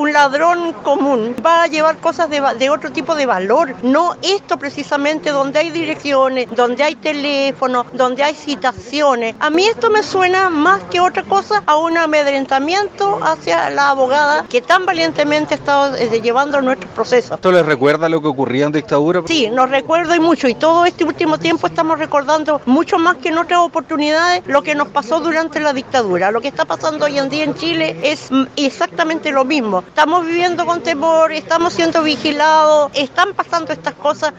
un ladrón común va a llevar cosas de otro tipo de valor, no esto precisamente donde hay direcciones, donde hay teléfonos, donde hay citaciones. A mí esto me suena más que otra cosa a un amedrentamiento hacia la abogada que tan valientemente ha estado llevando nuestros procesos. ¿Esto les recuerda lo que ocurría en dictadura? Sí, nos recuerdo y mucho, y todo este último tiempo estamos recordando mucho más que en otras oportunidades lo que nos pasó durante la dictadura. Lo que está pasando hoy en día en Chile es exactamente lo mismo. Estamos viviendo con temor, estamos siendo vigilados, están pasando estas cosas